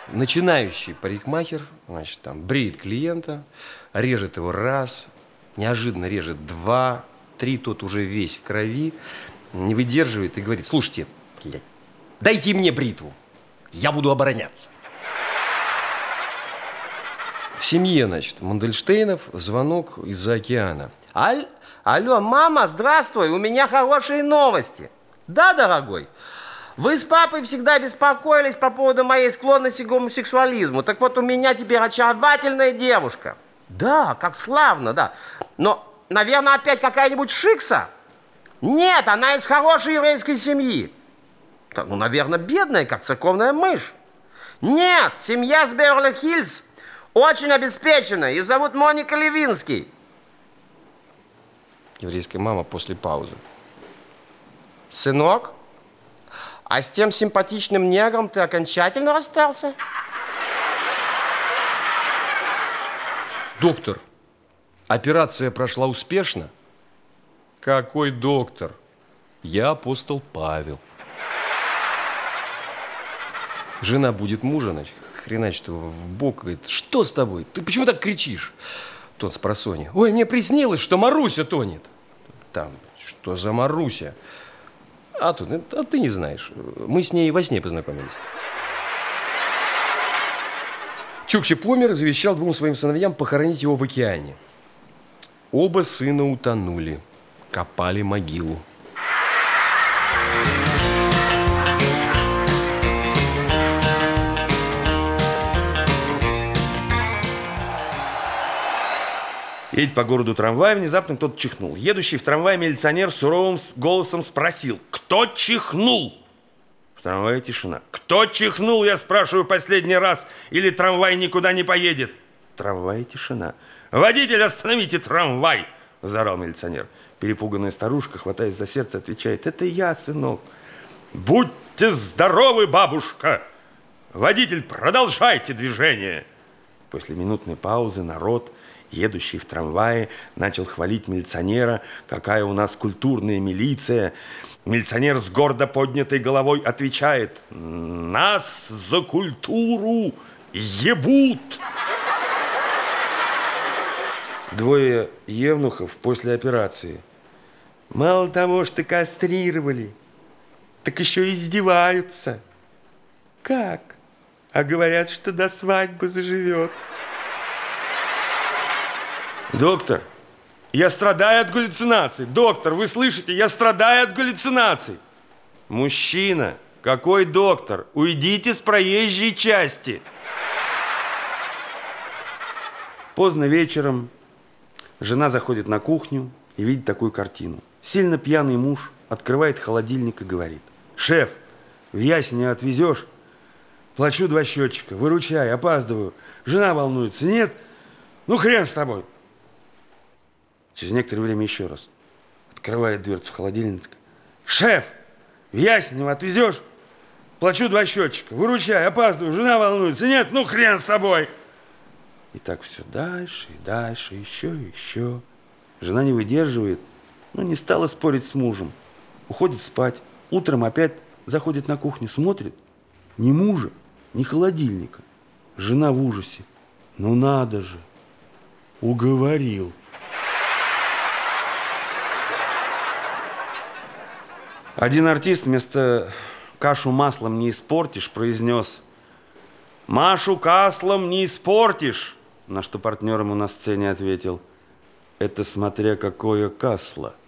Начинающий парикмахер, значит, там бреет клиента, режет его раз, неожиданно режет два, три, тот уже весь в крови, не выдерживает и говорит: слушайте, блядь, дайте мне бритву, я буду обороняться. В семье, значит, Мандельштейнов звонок из-за океана. Алло, мама, здравствуй, у меня хорошие новости. Да, дорогой? Вы с папой всегда беспокоились по поводу моей склонности к гомосексуализму. Так вот, у меня теперь очаровательная девушка. Да, как славно, да. Но, наверное, опять какая-нибудь шикса? Нет, она из хорошей еврейской семьи. Ну, наверное, бедная, как церковная мышь. Нет, семья с Беверли-Хиллз очень обеспечена. Ее зовут Моника Левинский. Еврейская мама после паузы. Сынок, а с тем симпатичным негром ты окончательно расстался? Доктор, операция прошла успешно? Какой доктор? Я апостол Павел. Жена будет мужа, значит, хреначит его в бок, говорит: что с тобой? Ты почему так кричишь? Тот спросонья: ой, мне приснилось, что Маруся тонет. Там, что за Маруся? А ты не знаешь. Мы с ней во сне познакомились. Чукча помер, завещал двум своим сыновьям похоронить его в океане. Оба сына утонули, копали могилу. Едет по городу трамвай, внезапно кто-то чихнул. Едущий в трамвае милиционер суровым голосом спросил: кто чихнул? В трамвае тишина. Кто чихнул, я спрашиваю последний раз, или трамвай никуда не поедет? В трамвае тишина. Водитель, остановите трамвай! Заорал милиционер. Перепуганная старушка, хватаясь за сердце, отвечает: это я, сынок. Будьте здоровы, бабушка! Водитель, продолжайте движение. После минутной паузы народ, едущий в трамвае, начал хвалить милиционера. Какая у нас культурная милиция. Милиционер с гордо поднятой головой отвечает: нас за культуру ебут. Двое евнухов после операции. Мало того, что кастрировали, так еще и издеваются. Как? А говорят, что до свадьбы заживет. Доктор, я страдаю от галлюцинаций. Доктор, вы слышите, я страдаю от галлюцинаций. Мужчина, какой доктор? Уйдите с проезжей части. Поздно вечером жена заходит на кухню и видит такую картину. Сильно пьяный муж открывает холодильник и говорит: шеф, в Ясенево отвезешь? Плачу 2 счетчика, выручай, опаздываю. Жена волнуется. Нет? Ну хрен с тобой. Через некоторое время еще раз открывает дверцу холодильника. Шеф, в Ясенево отвезешь? Плачу 2 счетчика, выручай, опаздываю. Жена волнуется. Нет? Ну хрен с тобой. И так все дальше и дальше, еще и еще. Жена не выдерживает, но не стала спорить с мужем. Уходит спать. Утром опять заходит на кухню, смотрит. Ни мужа, ни холодильника. Жена в ужасе. Ну надо же, уговорил. Один артист вместо «кашу маслом не испортишь» произнес: «Машу каслом не испортишь». На что партнер ему на сцене ответил: это смотря какое касло.